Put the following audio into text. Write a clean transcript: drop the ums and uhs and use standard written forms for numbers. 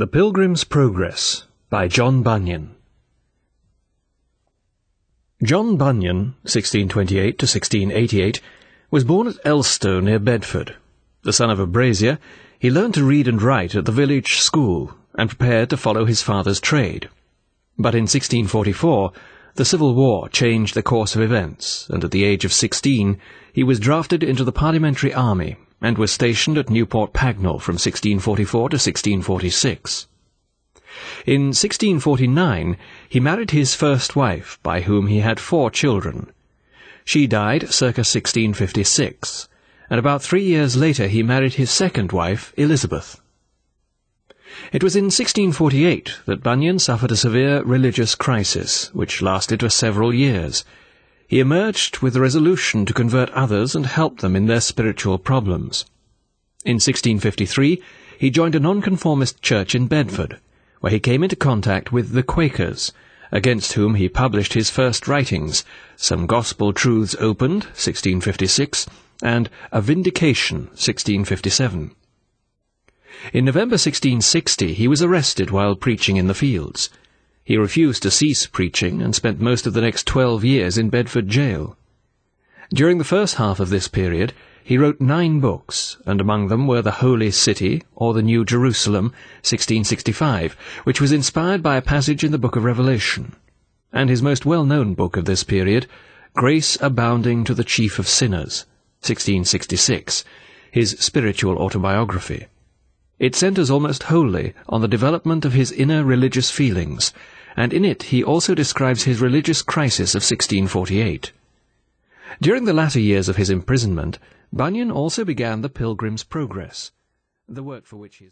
The Pilgrim's Progress by John Bunyan. John Bunyan, 1628 to 1688, was born at Elstow near Bedford. The son of a brazier, he learned to read and write at the village school and prepared to follow his father's trade. But in 1644, the Civil War changed the course of events, and at the age of 16, he was drafted into the Parliamentary Army and was stationed at Newport Pagnell from 1644 to 1646. In 1649, he married his first wife, by whom he had 4 children. She died circa 1656, and about 3 years later he married his second wife, Elizabeth. It was in 1648 that Bunyan suffered a severe religious crisis, which lasted for several years. He emerged with the resolution to convert others and help them in their spiritual problems. In 1653, he joined a nonconformist church in Bedford, where he came into contact with the Quakers, against whom he published his first writings, Some Gospel Truths Opened, 1656, and A Vindication, 1657. In November 1660, he was arrested while preaching in the fields. He refused to cease preaching and spent most of the next 12 years in Bedford jail. During the first half of this period, he wrote 9 books, and among them were The Holy City, or The New Jerusalem, 1665, which was inspired by a passage in the book of Revelation, and his most well-known book of this period, Grace Abounding to the Chief of Sinners, 1666, his spiritual autobiography. It centers almost wholly on the development of his inner religious feelings, and in it he also describes his religious crisis of 1648. During the latter years of his imprisonment, Bunyan also began The Pilgrim's Progress, the work for which he